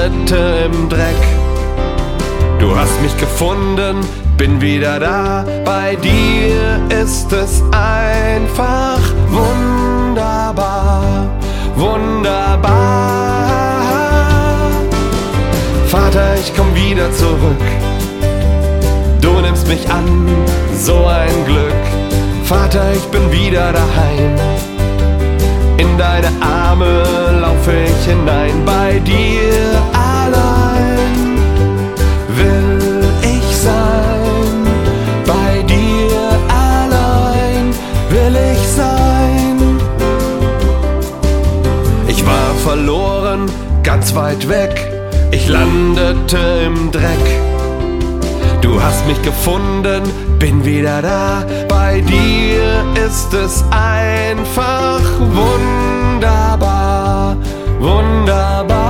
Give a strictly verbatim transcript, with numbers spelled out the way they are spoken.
landete im Dreck. Du hast mich gefunden, bin wieder da. Bei dir ist es einfach wunderbar, wunderbar. Vater, ich komm wieder zurück. Du nimmst mich an, so ein Glück. Vater, ich bin wieder daheim. In deine Arme laufe ich hinein. Bei dir allein will ich sein. Bei dir allein will ich sein. Ich war verloren, ganz weit weg. Ich landete im Dreck. Du hast mich gefunden, bin wieder da. Bei dir ist es einfach wunderbar, wunderbar.